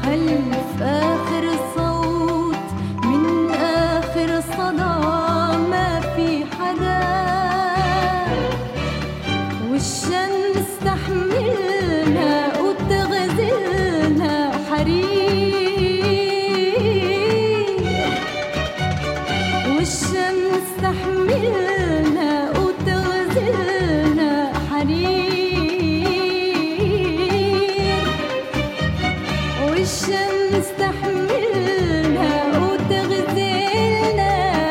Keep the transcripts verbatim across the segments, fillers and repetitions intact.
ألف آخر صوت من آخر صدى ما في حدا، والشمس تحملنا وتغزلنا حرير، والشمس تحملنا وتغزلنا حرير، والشمس تحملنا وتغزلنا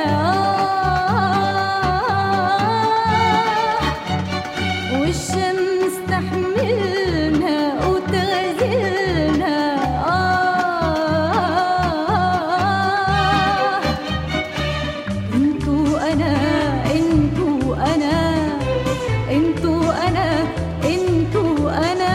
آه، والشمس تحملنا وتغزلنا آه، انتو أنا انتو أنا انتو أنا انتو أنا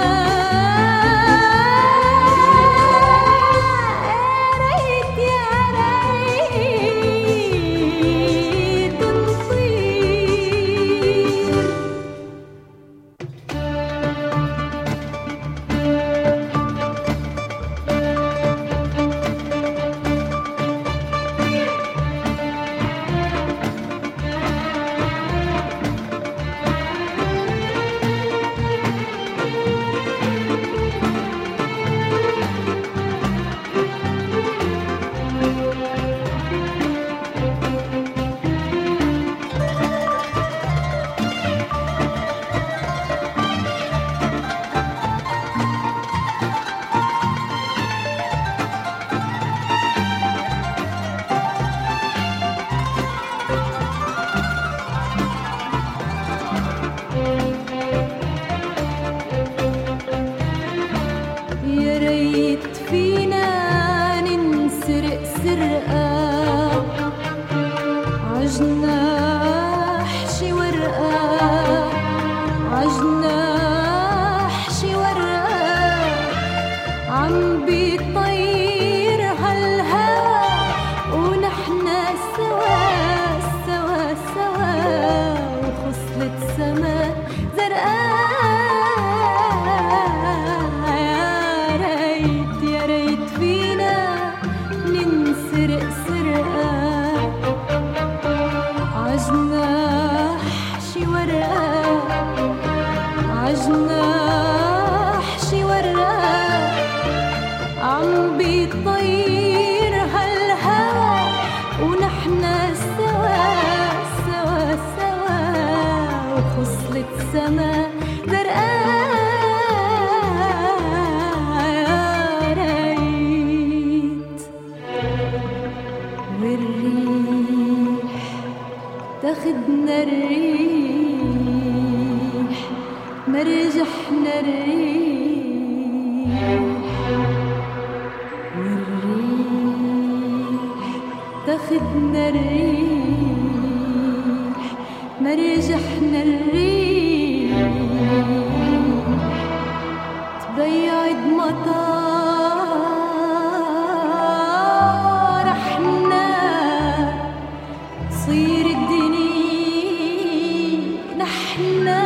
يا ريت فينا ننسرق سرقة عجناح شي ورقة، عجناح شي ورقة عم بيطير هالهوا ونحنا سوا سوا سوا وخصلة سما زرقاء. سرق سرقة عجناح شي ورقة، عجناح شي ورقة عم بيطير هالهوا ونحنا سوا سوا سوا وخصلة سما زرقاء. والريح تاخدنا الريح مرجحنا الريح، والريح تاخدنا الريح مرجحنا الريح، تبيعد مطار احنا صير الدنيا نحنا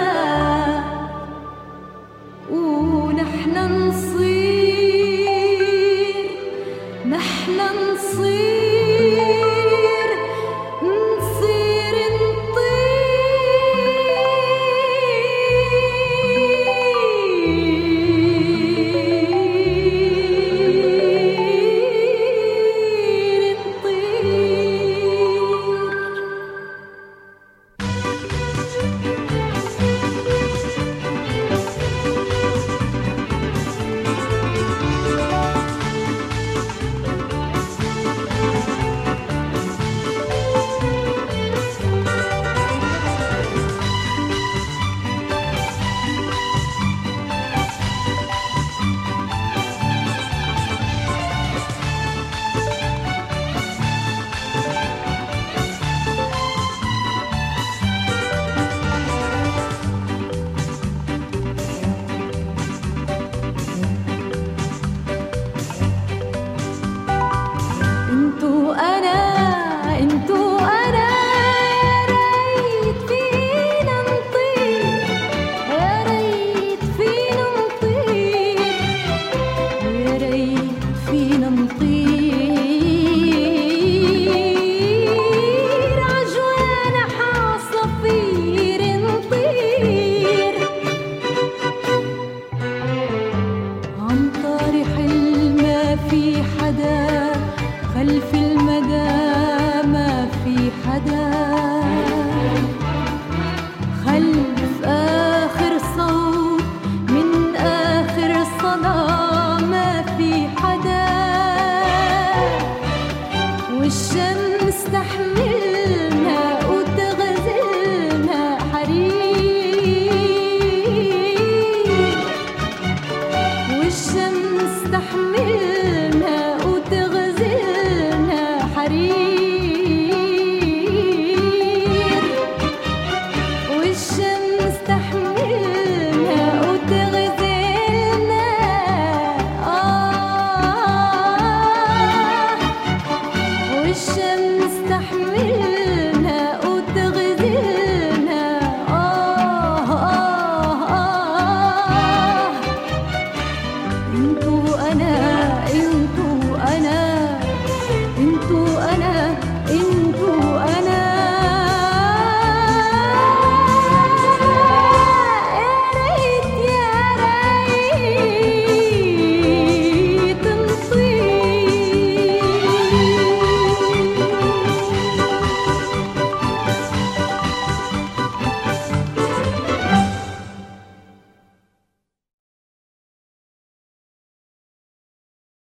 ونحنا نصير نحنا نصير نصير ريت فينا نطير عجوانا عصافير نطير عن طريق ما في حدا خلف المدى ما في حدا